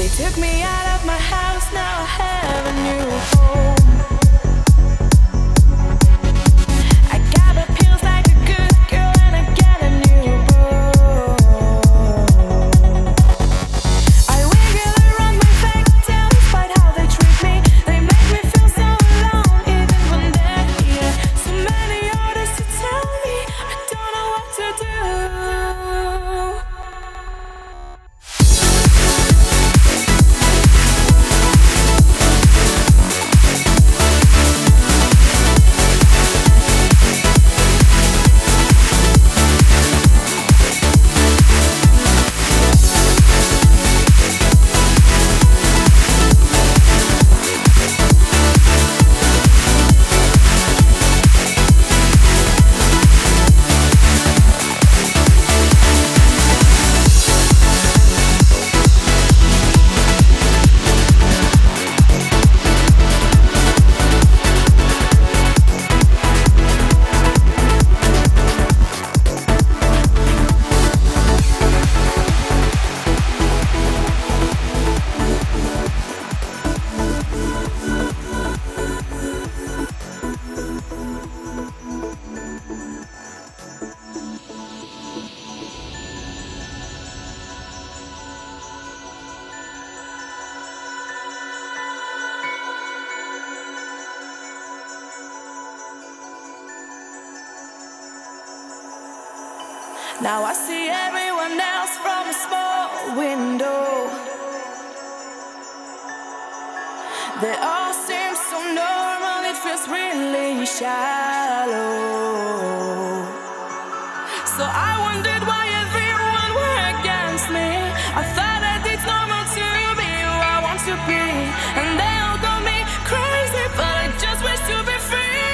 Took me out of my house, now I have a new home. I got the pills like a good girl and I got a new bone. I wiggle around my factory despite how they treat me. They make me feel so alone even when they're here. So many orders to tell me I don't know what to do. Now I see everyone else from a small window. They all seem so normal, it feels really shallow. So I wondered why everyone were against me. I thought that it's normal to be who I want to be, and they all got me crazy, but I just wish to be free.